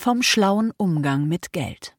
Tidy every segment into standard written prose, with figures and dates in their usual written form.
Vom schlauen Umgang mit Geld.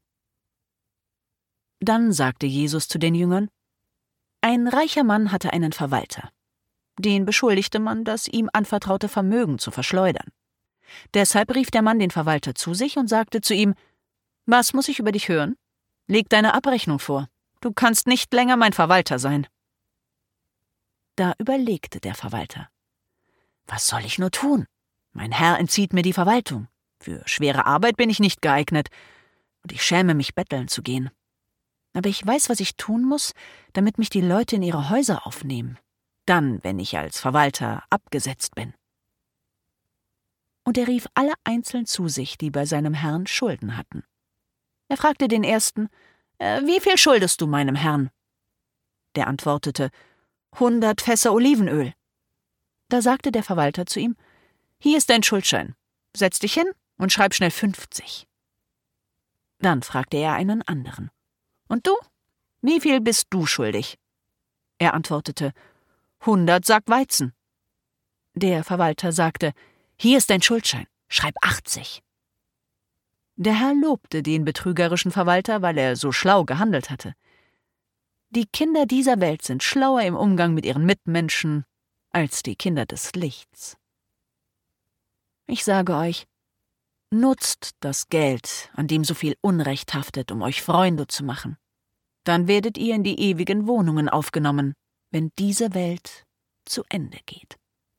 Dann sagte Jesus zu den Jüngern: Ein reicher Mann hatte einen Verwalter. Den beschuldigte man, das ihm anvertraute Vermögen zu verschleudern. Deshalb rief der Mann den Verwalter zu sich und sagte zu ihm: Was muss ich über dich hören? Leg deine Abrechnung vor. Du kannst nicht länger mein Verwalter sein. Da überlegte der Verwalter: Was soll ich nur tun? Mein Herr entzieht mir die Verwaltung. Für schwere Arbeit bin ich nicht geeignet, und ich schäme mich, betteln zu gehen. Aber ich weiß, was ich tun muss, damit mich die Leute in ihre Häuser aufnehmen. Dann, wenn ich als Verwalter abgesetzt bin. Und er rief alle einzeln zu sich, die bei seinem Herrn Schulden hatten. Er fragte den ersten: Wie viel schuldest du meinem Herrn? Der antwortete: 100 Fässer Olivenöl. Da sagte der Verwalter zu ihm: Hier ist dein Schuldschein. Setz dich hin und schreib schnell 50. Dann fragte er einen anderen: Und du? Wie viel bist du schuldig? Er antwortete: 100 Sack Weizen. Der Verwalter sagte: Hier ist dein Schuldschein. Schreib 80. Der Herr lobte den betrügerischen Verwalter, weil er so schlau gehandelt hatte. Die Kinder dieser Welt sind schlauer im Umgang mit ihren Mitmenschen als die Kinder des Lichts. Ich sage euch, nutzt das Geld, an dem so viel Unrecht haftet, um euch Freunde zu machen. Dann werdet ihr in die ewigen Wohnungen aufgenommen, wenn diese Welt zu Ende geht.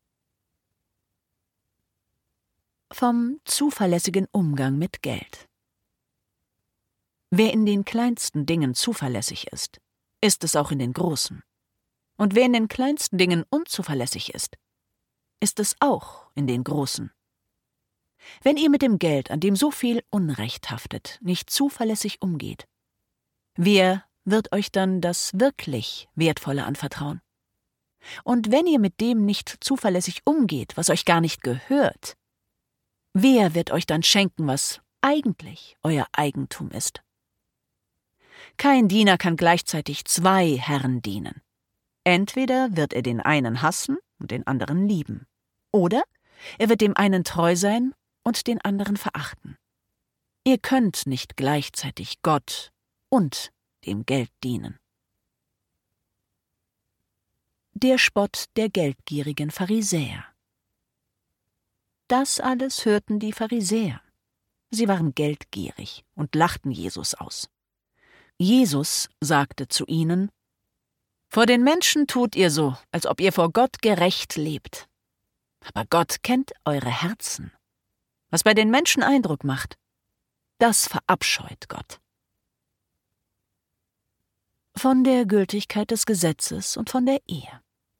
Vom zuverlässigen Umgang mit Geld. Wer in den kleinsten Dingen zuverlässig ist, ist es auch in den großen. Und wer in den kleinsten Dingen unzuverlässig ist es auch in den großen. Wenn ihr mit dem Geld, an dem so viel Unrecht haftet, nicht zuverlässig umgeht, wer wird euch dann das wirklich Wertvolle anvertrauen? Und wenn ihr mit dem nicht zuverlässig umgeht, was euch gar nicht gehört, wer wird euch dann schenken, was eigentlich euer Eigentum ist? Kein Diener kann gleichzeitig 2 Herren dienen. Entweder wird er den einen hassen und den anderen lieben, oder er wird dem einen treu sein und den anderen verachten. Ihr könnt nicht gleichzeitig Gott und dem Geld dienen. Der Spott der geldgierigen Pharisäer. Das alles hörten die Pharisäer. Sie waren geldgierig und lachten Jesus aus. Jesus sagte zu ihnen: Vor den Menschen tut ihr so, als ob ihr vor Gott gerecht lebt. Aber Gott kennt eure Herzen. Was bei den Menschen Eindruck macht, das verabscheut Gott. Von der Gültigkeit des Gesetzes und von der Ehe.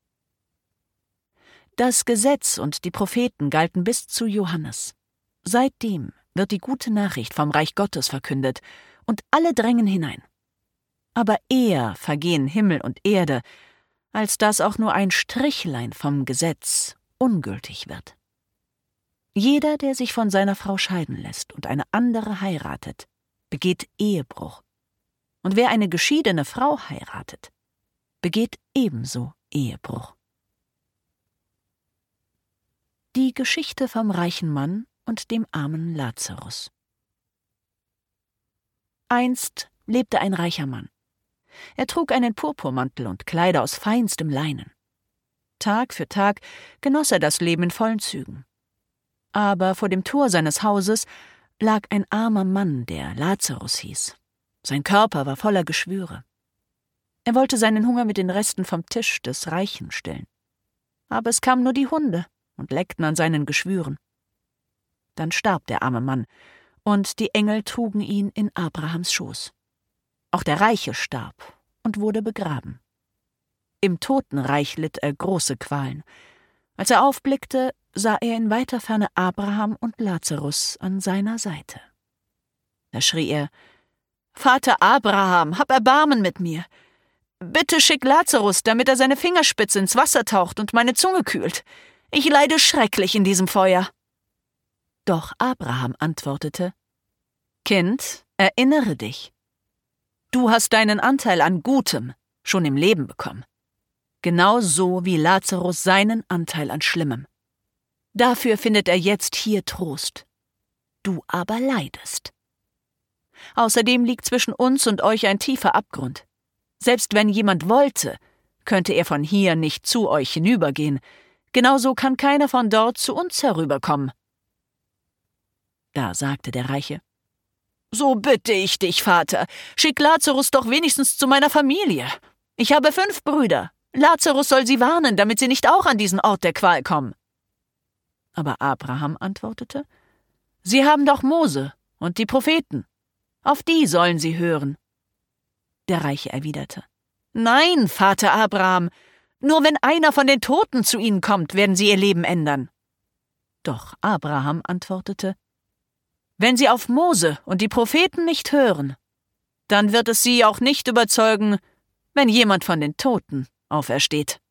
Das Gesetz und die Propheten galten bis zu Johannes. Seitdem wird die gute Nachricht vom Reich Gottes verkündet, und alle drängen hinein. Aber eher vergehen Himmel und Erde, als dass auch nur ein Strichlein vom Gesetz ungültig wird. Jeder, der sich von seiner Frau scheiden lässt und eine andere heiratet, begeht Ehebruch. Und wer eine geschiedene Frau heiratet, begeht ebenso Ehebruch. Die Geschichte vom reichen Mann und dem armen Lazarus. Einst lebte ein reicher Mann. Er trug einen Purpurmantel und Kleider aus feinstem Leinen. Tag für Tag genoss er das Leben in vollen Zügen. Aber vor dem Tor seines Hauses lag ein armer Mann, der Lazarus hieß. Sein Körper war voller Geschwüre. Er wollte seinen Hunger mit den Resten vom Tisch des Reichen stillen. Aber es kamen nur die Hunde und leckten an seinen Geschwüren. Dann starb der arme Mann, und die Engel trugen ihn in Abrahams Schoß. Auch der Reiche starb und wurde begraben. Im Totenreich litt er große Qualen. Als er aufblickte, sah er in weiter Ferne Abraham und Lazarus an seiner Seite. Da schrie er: »Vater Abraham, hab Erbarmen mit mir! Bitte schick Lazarus, damit er seine Fingerspitze ins Wasser taucht und meine Zunge kühlt. Ich leide schrecklich in diesem Feuer.« Doch Abraham antwortete: »Kind, erinnere dich. Du hast deinen Anteil an Gutem schon im Leben bekommen. Genau so wie Lazarus seinen Anteil an Schlimmem. Dafür findet er jetzt hier Trost. du aber leidest. Außerdem liegt zwischen uns und euch ein tiefer Abgrund. Selbst wenn jemand wollte, könnte er von hier nicht zu euch hinübergehen. Genauso kann keiner von dort zu uns herüberkommen.« Da sagte der Reiche: »So bitte ich dich, Vater, schick Lazarus doch wenigstens zu meiner Familie. Ich habe 5 Brüder. Lazarus soll sie warnen, damit sie nicht auch an diesen Ort der Qual kommen.« Aber Abraham antwortete: »Sie haben doch Mose und die Propheten. Auf die sollen sie hören.« Der Reiche erwiderte: »Nein, Vater Abraham, nur wenn einer von den Toten zu ihnen kommt, werden sie ihr Leben ändern.« Doch Abraham antwortete: »Wenn sie auf Mose und die Propheten nicht hören, dann wird es sie auch nicht überzeugen, wenn jemand von den Toten aufersteht.«